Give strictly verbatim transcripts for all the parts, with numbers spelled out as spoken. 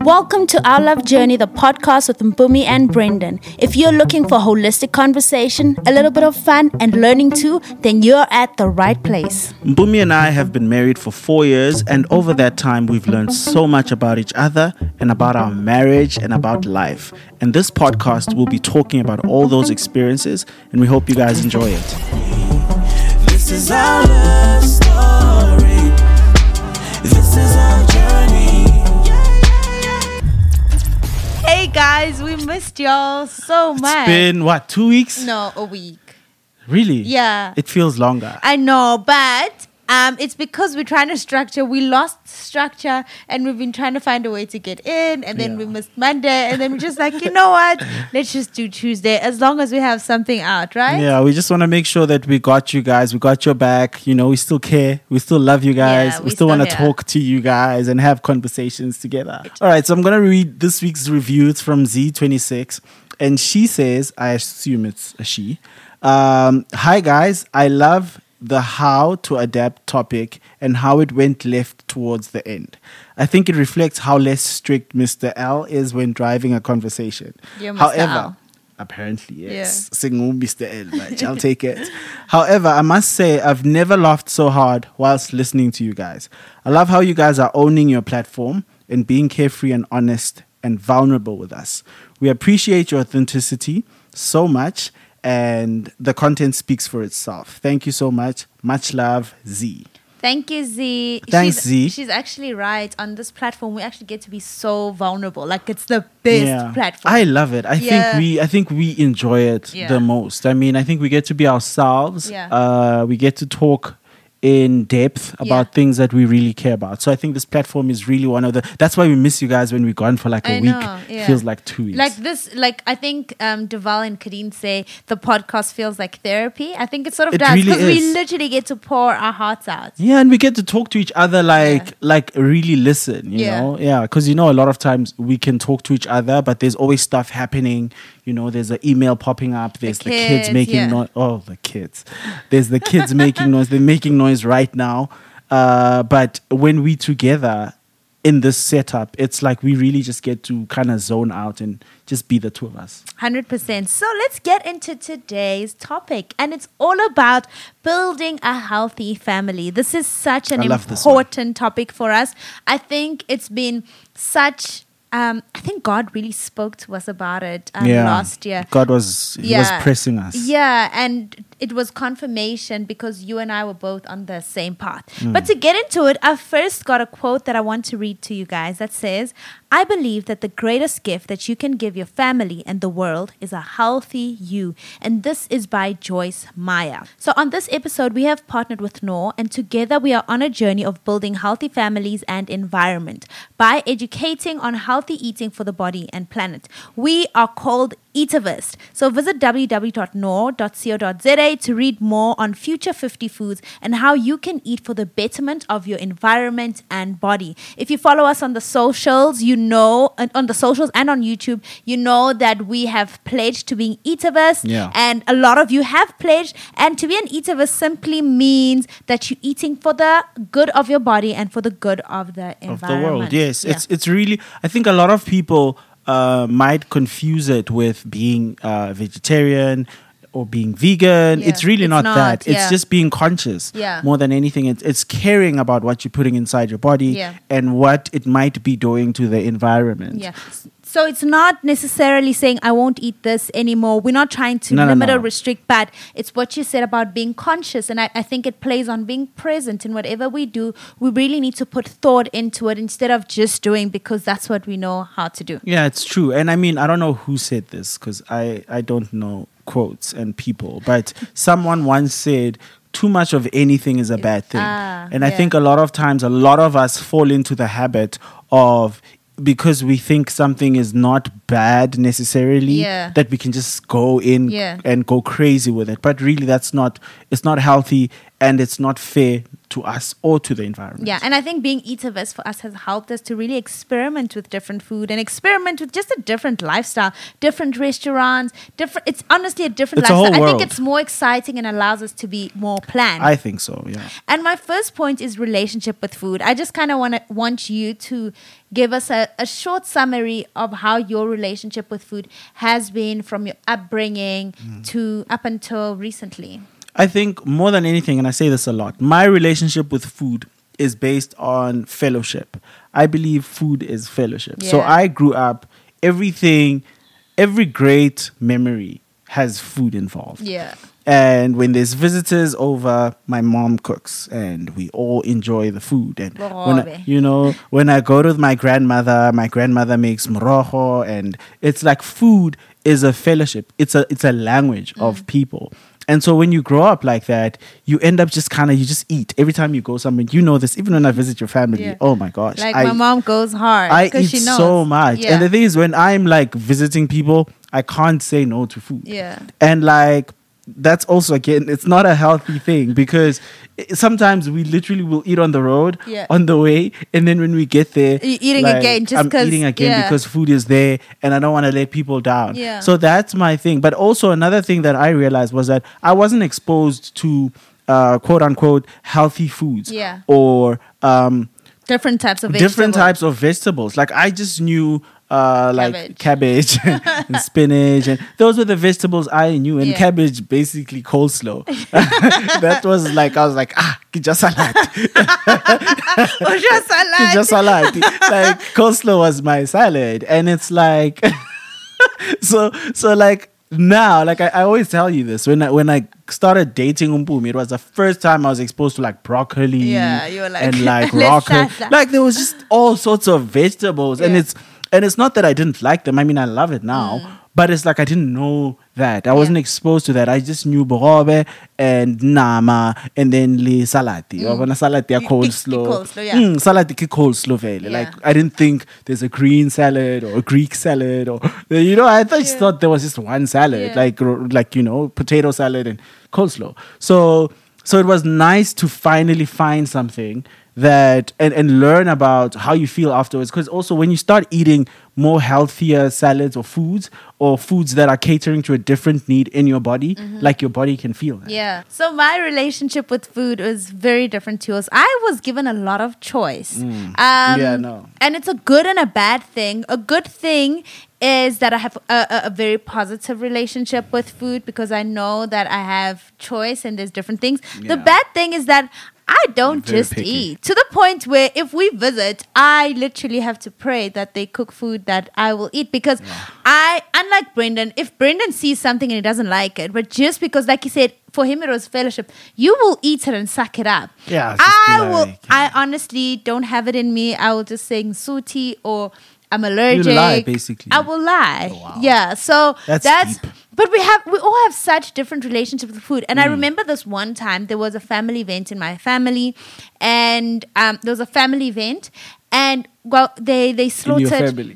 Welcome to Our Love Journey, the podcast with Mpumi and Brendan. If you're looking for holistic conversation, a little bit of fun, and learning too, then you're at the right place. Mpumi and I have been married for four years, and over that time, we've learned so much about each other and about our marriage and about life. And this podcast will be talking about all those experiences, and we hope you guys enjoy it. This is our love story. This is our journey. Hey guys, we missed y'all so much. It's been, what, two weeks? No, a week. Really? Yeah. It feels longer. I know, but um, it's because we're trying to structure. We lost structure and we've been trying to find a way to get in. And then Yeah. we missed Monday. And then we're just like, you know what? Let's just do Tuesday as long as we have something out, right? Yeah, we just want to make sure that we got you guys. We got your back. You know, we still care. We still love you guys. Yeah, we, we still still want to here. talk to you guys and have conversations together. All right, so I'm going to read this week's review. It's from Z twenty-six. And she says, I assume it's a she. Um, Hi, guys. I love the how to adapt topic and how it went left towards the end. I think it reflects how less strict Mister L is when driving a conversation. You're Mister However, L. apparently, yes. Yeah. Sing Mister L, but I'll take it. However, I must say I've never laughed so hard whilst listening to you guys. I love how you guys are owning your platform and being carefree and honest and vulnerable with us. We appreciate your authenticity so much, and the content speaks for itself. Thank you so much. Much love, Z. Thank you, Z. Thanks, she's, Z. She's actually right. On this platform, we actually get to be so vulnerable. Like, it's the best platform. I love it. I Yeah. think we I think we enjoy it Yeah. the most. I mean, I think we get to be ourselves. Yeah. Uh, we get to talk in depth about Yeah. things that we really care about. So I think this platform is really one of the that's why we miss you guys when we're gone for like a I week. know, yeah. Feels like two weeks. Like this, like I think um, Duval and Kadeen say the podcast feels like therapy. I think it sort of It does really because we is. literally get to pour our hearts out. Yeah, and we get to talk to each other like Yeah. like really listen, you Yeah. know? Yeah, because you know a lot of times we can talk to each other, but there's always stuff happening. You know, there's an email popping up. There's the, kids, kids, making yeah. noise. Oh, the kids. There's the kids making noise. They're making noise right now. Uh, but when we together in this setup, it's like we really just get to kind of zone out and just be the two of us. one hundred percent. So let's get into today's topic. And it's all about building a healthy family. This is such an I love this one. important topic for us. I think it's been such... Um, I think God really spoke to us about it um, last year. God was he was pressing us. Yeah, and it was confirmation because you and I were both on the same path. Mm. But to get into it, I first got a quote that I want to read to you guys that says, I believe that the greatest gift that you can give your family and the world is a healthy you. And this is by Joyce Meyer. So on this episode, we have partnered with Knorr, and together we are on a journey of building healthy families and environment by educating on healthy eating for the body and planet. We are called Eatavist. So visit w w w dot knorr dot co dot z a to read more on Future fifty foods and how you can eat for the betterment of your environment and body. If you follow us on the socials, you know, and on the socials and on YouTube, you know that we have pledged to being Eatavist. Yeah. And a lot of you have pledged. And to be an Eatavist simply means that you're eating for the good of your body and for the good of the environment. Of the world, yes. Yeah. It's it's really, I think a lot of people uh, might confuse it with being uh, vegetarian or being vegan. Yeah, It's really it's not, not, that. yeah. It's just being conscious Yeah. more than anything. It's, it's caring about what you're putting inside your body Yeah. and what it might be doing to the environment. Yeah. So it's not necessarily saying I won't eat this anymore. We're not trying to No, no, limit no. or restrict, but it's what you said about being conscious. And I, I think it plays on being present in whatever we do. We really need to put thought into it instead of just doing because that's what we know how to do. Yeah, it's true. And I mean, I don't know who said this because I, I don't know quotes and people, but someone once said, too much of anything is a bad thing. Ah, and I yeah. think a lot of times, a lot of us fall into the habit of, because we think something is not bad necessarily, Yeah. that we can just go in Yeah. and go crazy with it. But really, that's not, it's not healthy. and it's not fair to us or to the environment. Yeah, and I think being Eaterverse for us has helped us to really experiment with different food and experiment with just a different lifestyle, different restaurants, different. It's honestly a different It's a lifestyle. whole I think world. it's more exciting and allows us to be more planned. I think so, yeah. And my first point is relationship with food. I just kind of want to want you to give us a, a short summary of how your relationship with food has been from your upbringing Mm. to up until recently. I think more than anything, and I say this a lot, my relationship with food is based on fellowship. I believe food is fellowship. So Yeah. I grew up, everything, every great memory has food involved. Yeah. And when there's visitors over, my mom cooks and we all enjoy the food. And when I, Bohobe. you know, when I go to my grandmother, my grandmother makes morojo, and it's like food is a fellowship. It's a it's a language Mm. of people. And so when you grow up like that, you end up just kind of, you just eat. Every time you go somewhere, you know this, even when I visit your family, Yeah. oh my gosh. Like I, my mom goes hard. I 'cause eat she knows. so much. Yeah. And the thing is, when I'm like visiting people, I can't say no to food. Yeah. And like, that's also, again, it's not a healthy thing because i- sometimes we literally will eat on the road, Yeah. on the way, and then when we get there, You're eating like, again just I'm 'cause- eating again yeah. because food is there and I don't want to let people down. Yeah. So that's my thing. But also another thing that I realized was that I wasn't exposed to uh, quote unquote healthy foods Yeah. or um, Different types of different vegetables. types of vegetables. Like I just knew uh, like cabbage, and spinach, and those were the vegetables I knew. And Yeah. cabbage, basically coleslaw. That was like I was like ah, just salad, Oh, just salad. just salad. Like coleslaw was my salad, and it's like so so like. Now, like I, I always tell you this, when I when I started dating Umpumi, it was the first time I was exposed to like broccoli, Yeah, you were like, and like let's rocket, start that. like there was just all sorts of vegetables, and Yeah. it's and it's not that I didn't like them. I mean, I love it now, but it's like I didn't know that. I wasn't Mm. Yeah. exposed to that. I just knew borobe and nama, and then le salati. Mm. Salati ya Ki- ki- coleslaw. coleslaw, yeah. Mm, salati ki coleslaw vele. Yeah. Like I didn't think there's a green salad or a Greek salad or you know. I just Yeah. thought there was just one salad, Yeah. like ro- like you know, potato salad and coleslaw. So so it was nice to finally find something that and, and learn about how you feel afterwards. Because also when you start eating more healthier salads or foods or foods that are catering to a different need in your body, like your body can feel that. Yeah. So my relationship with food was very different to yours. I was given a lot of choice. Um, Yeah, no. And it's a good and a bad thing. A good thing is that I have a, a, a very positive relationship with food because I know that I have choice and there's different things. Yeah. The bad thing is that I don't Very just picky. eat to the point where if we visit, I literally have to pray that they cook food that I will eat because I, unlike Brendan, if Brendan sees something and he doesn't like it, but just because, like he said, for him it was fellowship, you will eat it and suck it up. Yeah, it's just I be will. like, I honestly don't have it in me. I will just say suti or I'm allergic. lie, basically. I will lie. Oh, wow. Yeah. So That's that's. deep. But we have we all have such different relationships with food. And Mm. I remember this one time there was a family event in my family, and um, there was a family event, and well they they In slaughtered. your family.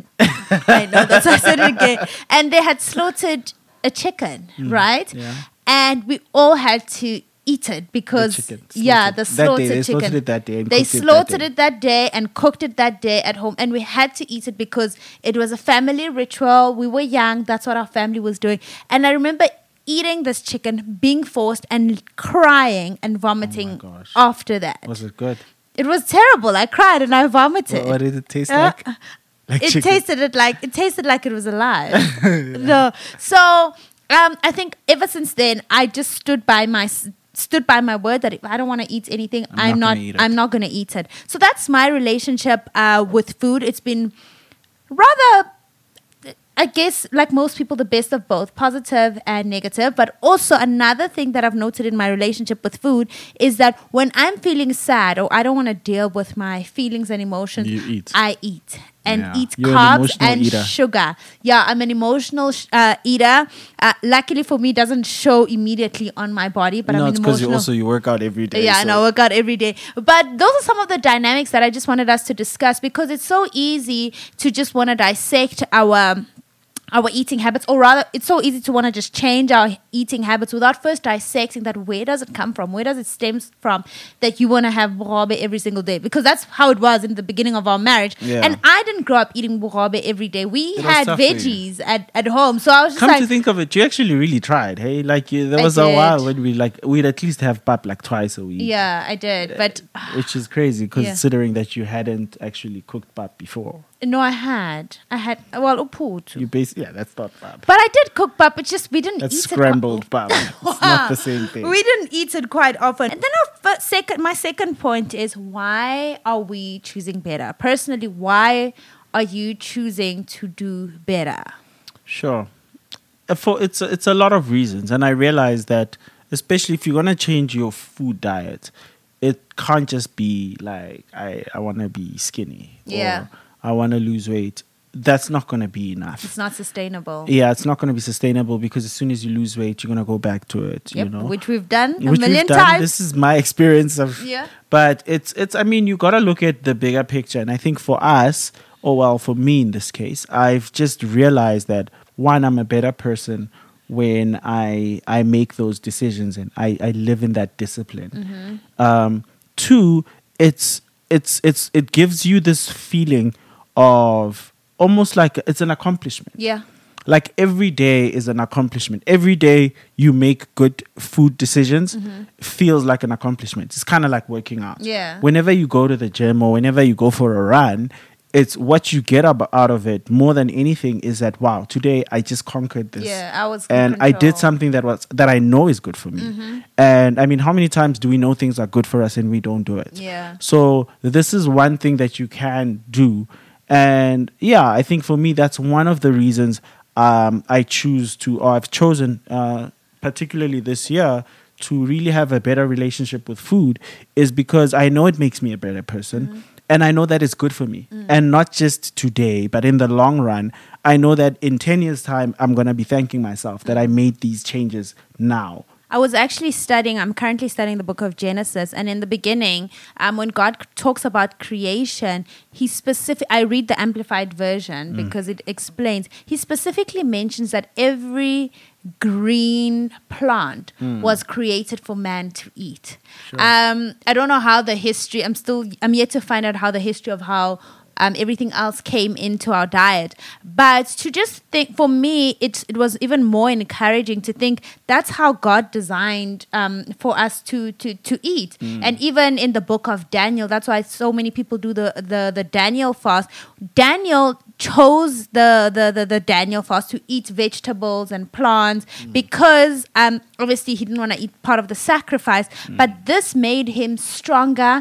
I know that's why I said it again. And they had slaughtered a chicken, right? Mm. yeah. And we all had to eat it because chicken, yeah, slaughtered. the That day, slaughtered they chicken. slaughtered it that day and they cooked it that slaughtered day. it that day and cooked it that day at home, and we had to eat it because it was a family ritual. We were young; that's what our family was doing. And I remember eating this chicken, being forced, and crying and vomiting gosh. after that. Was it good? It was terrible. I cried and I vomited. What, what did it taste Uh, like? Like it chicken. tasted it like it tasted like it was alive. No, so um, I think ever since then I just stood by my s- stood by my word that if I don't want to eat anything, I'm I'm, not not. gonna eat it. I'm not going to eat it. So that's my relationship uh, with food. It's been rather. I guess, like most people, the best of both, positive and negative. But also, another thing that I've noted in my relationship with food is that when I'm feeling sad or I don't want to deal with my feelings and emotions, You eat. I eat and Yeah. eat You're an carbs emotional and eater. sugar. Yeah, I'm an emotional sh- uh, eater. Uh, luckily for me, it doesn't show immediately on my body, but no, I'm an it's because you emotional. also you work out every day. Yeah, I so- know, work out every day. But those are some of the dynamics that I just wanted us to discuss because it's so easy to just want to dissect our our eating habits, or rather, it's so easy to want to just change our eating habits without first dissecting that where does it come from, where does it stem from, that you want to have bogobe every single day, because that's how it was in the beginning of our marriage. Yeah. And I didn't grow up eating bogobe every day. We It was had tough for you. veggies at, at home, so I was just Come like, to think of it, you actually really tried. Hey, like you, there I was a did. while when we like we'd at least have pap like twice a week. yeah, I did, but Which is crazy Yeah. considering that you hadn't actually cooked pap before. no, I had, I had, well, uputu. You basically, yeah, that's not pap. But I did cook pap. It's just we didn't That's eat scrambled pap. It's not the same it. thing. We didn't eat it quite often. And then our fir- second, my second point is, why are we choosing better? Personally, why are you choosing to do better? Sure. Uh, For it's a, it's a lot of reasons, and I realize that especially if you're gonna change your food diet, it can't just be like I I want to be skinny. Yeah. Or I want to lose weight. That's not gonna be enough. It's not sustainable. Yeah, it's not gonna be sustainable because as soon as you lose weight, you're gonna go back to it. Yep, You know, which we've done a Which million we've done. times. This is my experience of. Yeah. But it's it's. I mean, you gotta look at the bigger picture, and I think for us, or well, for me in this case, I've just realized that one, I'm a better person when I I make those decisions and I I live in that discipline. Mm-hmm. Um, two, it's it's it's it gives you this feeling of almost like it's an accomplishment. Yeah. Like every day is an accomplishment. Every day you make good food decisions feels like an accomplishment. It's kind of like working out. Yeah. Whenever you go to the gym or whenever you go for a run, it's what you get ab- out of it more than anything is that, wow, today I just conquered this. Yeah, I was in and I did control. something that was that I know is good for me. And I mean, how many times do we know things are good for us and we don't do it? Yeah. So this is one thing that you can do. And yeah, I think for me, that's one of the reasons um, I choose to, or I've chosen, uh, particularly this year, to really have a better relationship with food is because I know it makes me a better person. And I know that it's good for me. And not just today, but in the long run, I know that in ten years' time, I'm going to be thanking myself that I made these changes now. I was actually studying, I'm currently studying the book of Genesis. And in the beginning, um, when God c- talks about creation, he specific. I read the Amplified Version because it explains. He specifically mentions that every green plant was created for man to eat. Um, I don't know how the history, I'm still, I'm yet to find out how the history of how Um, everything else came into our diet. But to just think, for me, it, it was even more encouraging to think that's how God designed um, for us to, to, to eat. And even in the book of Daniel, that's why so many people do the, the, the Daniel fast. Daniel chose the, the, the, the Daniel fast to eat vegetables and plants because um, obviously he didn't want to eat part of the sacrifice. But this made him stronger,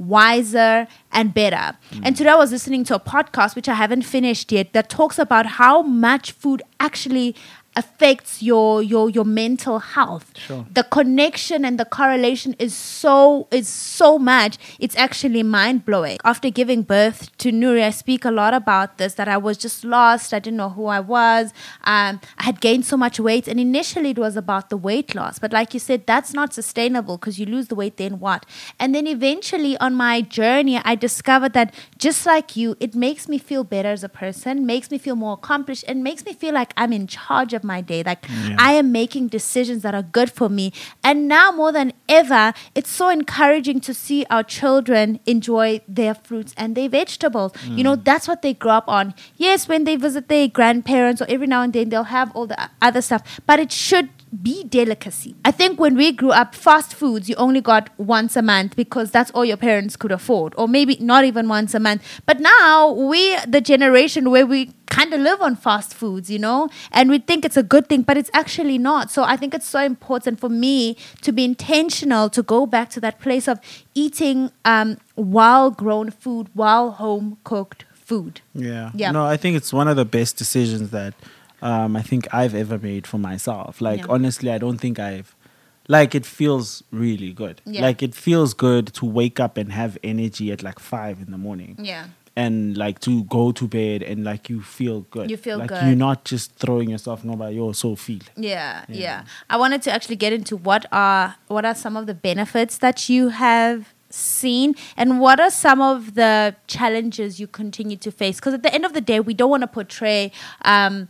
wiser, and better. And today I was listening to a podcast, which I haven't finished yet, that talks about how much food actually affects your your your mental health. Sure. The connection and the correlation is so is so much. It's actually mind blowing. After giving birth to Nuri, I speak a lot about this. That I was just lost. I didn't know who I was. Um, I had gained so much weight, and initially it was about the weight loss. But like you said, that's not sustainable because you lose the weight, then what? And then eventually on my journey, I discovered that just like you, it makes me feel better as a person, makes me feel more accomplished, and makes me feel like I'm in charge of my day. Like Yeah. I am making decisions that are good for me. And now more than ever, it's so encouraging to see our children enjoy their fruits and their vegetables. You know, that's what they grow up on. Yes, when they visit their grandparents or every now and then, they'll have all the other stuff, but it should be delicacy. I think when we grew up, fast foods, you only got once a month because that's all your parents could afford, or maybe not even once a month. But now we, the generation where we kind of live on fast foods, you know, and we think it's a good thing, but it's actually not. So I think it's so important for me to be intentional, to go back to that place of eating um, well-grown food, while home-cooked food. Yeah. Yeah. No, I think it's one of the best decisions that um, I think I've ever made for myself. Like, Yeah. honestly, I don't think I've, like, it feels really good. Yeah. Like, it feels good to wake up and have energy at like five in the morning. Yeah. And like to go to bed and like you feel good. You feel like good. you're not just throwing yourself nobody you're so feel. Yeah, yeah, Yeah. I wanted to actually get into what are what are some of the benefits that you have seen, and what are some of the challenges you continue to face? Because at the end of the day, we don't want to portray um,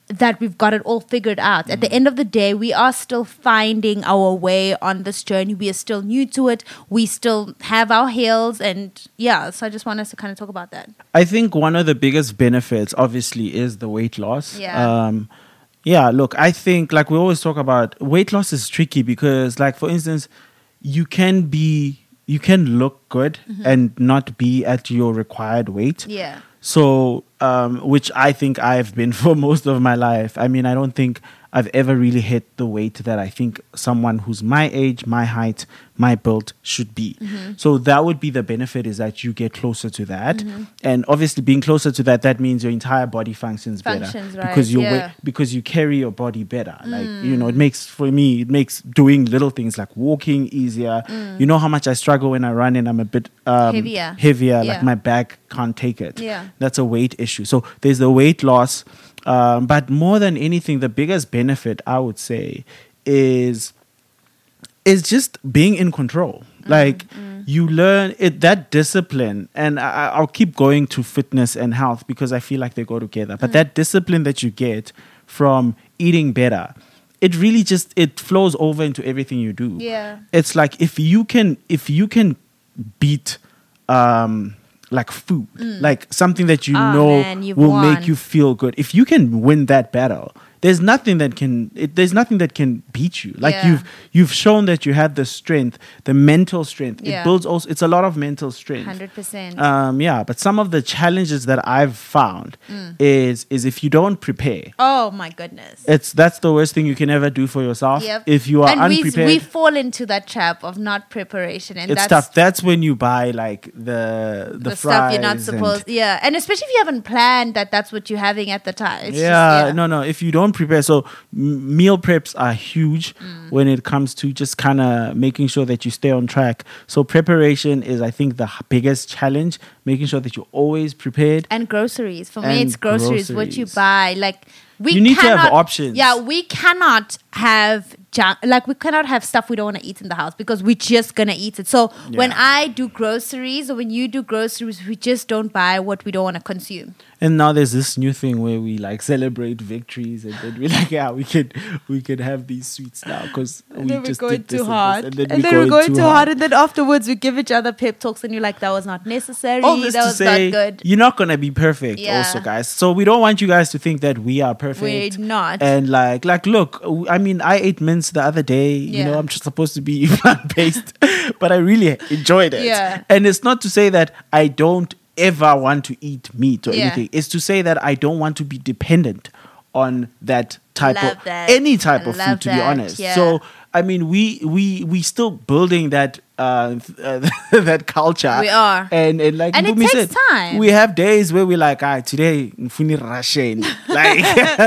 that we've got it all figured out. At the end of the day, we are still finding our way on this journey. We are still new to it. We still have our hills, and yeah, so I just want us to kind of talk about that. I think one of the biggest benefits, obviously, is the weight loss. Yeah. Um, yeah, look, I think, like we always talk about, weight loss is tricky because, like, for instance, you can be, you can look good and not be at your required weight. Yeah. So, um, which I think I've been for most of my life. I mean, I don't think I've ever really hit the weight that I think someone who's my age, my height, my build should be. So that would be the benefit, is that you get closer to that. And obviously being closer to that, that means your entire body functions, Functions, better. right, Because you yeah. because you carry your body better. Like, you know, it makes, for me, it makes doing little things like walking easier. You know how much I struggle when I run and I'm a bit um, Heavier. heavier, Yeah. like my back can't take it. Yeah. That's a weight issue. So there's the weight loss. Um, but more than anything, the biggest benefit, I would say, is is just being in control. Like you learn it, that discipline, and I, I'll keep going to fitness and health because I feel like they go together. But that discipline that you get from eating better, it really just it flows over into everything you do. Yeah. It's like if you can if you can beat um like food, like something that you Oh, know man, you've will won. make you feel good. If you can win that battle, there's nothing that can it, there's nothing that can beat you. Like Yeah. you've you've shown that you have the strength, the mental strength. Yeah. It builds also. It's a lot of mental strength. one hundred percent. Um, yeah, but some of the challenges that I've found is is if you don't prepare, Oh my goodness. it's that's the worst thing you can ever do for yourself. Yep. If you are and we, unprepared, we fall into that trap of not preparation, and it's that's tough. That's when you buy like the the, the stuff you're not fries and- supposed. Yeah, and especially if you haven't planned that that's what you're having at the time. It's yeah, just, yeah. no, no. If you don't prepare, so m- meal preps are huge Mm. when it comes to just kind of making sure that you stay on track. So preparation is, I think, the h- biggest challenge. Making sure that you're always prepared. And groceries. For me, And it's groceries. What you groceries. buy, like we You need to have cannot- options. Yeah, we cannot have junk. Like we cannot have stuff we don't want to eat in the house because we're just gonna eat it. So when Yeah. I do groceries or when you do groceries, we just don't buy what we don't want to consume. And now there's this new thing where we like celebrate victories, and then we're like, yeah, we could we could have these sweets now because we And then we're just going did this too and this, hard. and then, And we're, then we're going, going too hard. And then afterwards, we give each other pep talks, and you're like, that was not necessary. All this that to was say, not good. you're not gonna be perfect, Yeah. also, guys. So we don't want you guys to think that we are perfect. We're not. And like, like, look, w- I mean, I ate mince the other day. You Yeah. know, I'm just supposed to be plant based, but I really enjoyed it. Yeah. And it's not to say that I don't ever want to eat meat or Yeah. anything. It's to say that I don't want to be dependent on that type Love of that. any type I of love food. To be that, honest, yeah. so. I mean, we we we still building that uh, uh that culture. We are. and and like And it Mpumi takes said, time. We have days where we're like, ah, today mfuni Russian. Like,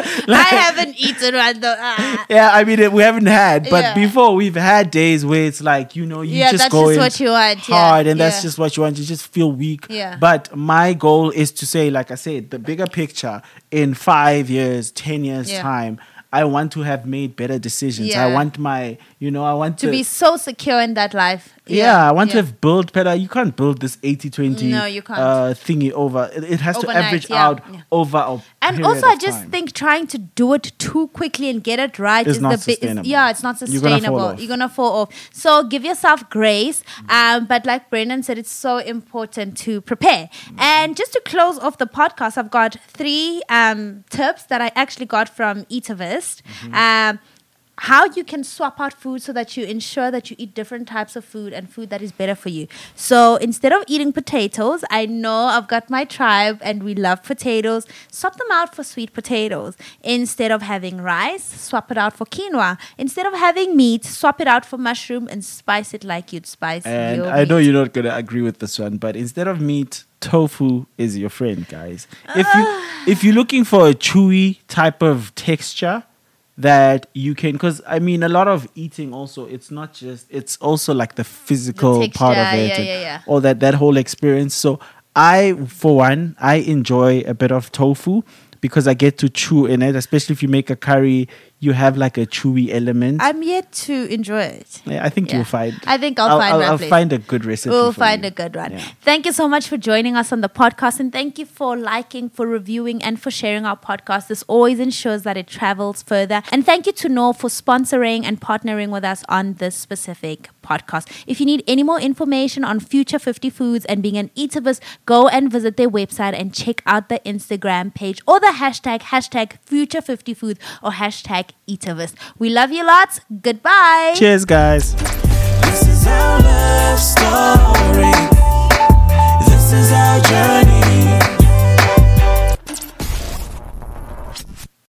I haven't eaten one though. Ah. yeah, I mean, we haven't had, but Yeah. before we've had days where it's like, you know, you Yeah, just that's go just in what you want, yeah, hard, and that's yeah. just what you want. You just feel weak. Yeah. But my goal is to say, like I said, the bigger picture in five years, ten years Yeah. time. I want to have made better decisions. I Yeah. want my, you know, I want To to, be so secure in that life. yeah, I want to yeah. have built better. You can't build this eighty twenty No, you can't. Uh, thingy over. It, it has Overnight, to average yeah, out yeah. over a And period also, I of just time. think trying to do it too quickly and get it right It's is not the bi- is- sustainable. yeah, it's not You're gonna fall sustainable. off. You're gonna fall off. So give yourself grace. Um, but like Brendan said, it's so important to prepare. And just to close off the podcast, I've got three um, tips that I actually got from Eatavist. Mm-hmm. Um, how you can swap out food so that you ensure that you eat different types of food and food that is better for you. So instead of eating potatoes, I know I've got my tribe and we love potatoes. Swap them out for sweet potatoes. Instead of having rice, swap it out for quinoa. Instead of having meat, swap it out for mushroom and spice it like you'd spice And your I know meat. you're not gonna agree with this one, but instead of meat, tofu is your friend, guys. If you if you're looking for a chewy type of texture that you can, because I mean, a lot of eating also, it's not just, it's also like the physical The part of texture, it, yeah, and yeah, yeah. all that that whole experience. So I, for one, I enjoy a bit of tofu because I get to chew in it, especially if you make a curry. you have like a chewy element. I'm yet to enjoy it. Yeah, I think Yeah. you'll find. I think I'll, I'll, find I'll, my I'll place. find a good recipe. We'll for find you. a good one. Yeah. Thank you so much for joining us on the podcast, and thank you for liking, for reviewing, and for sharing our podcast. This always ensures that it travels further. And thank you to Knorr for sponsoring and partnering with us on this specific podcast. If you need any more information on Future fifty Foods and being an Eativist, go and visit their website and check out the Instagram page or the hashtag hashtag Future fifty Foods or hashtag Eativist. We love you lots. Goodbye. Cheers, guys. This is our love story. This is our journey.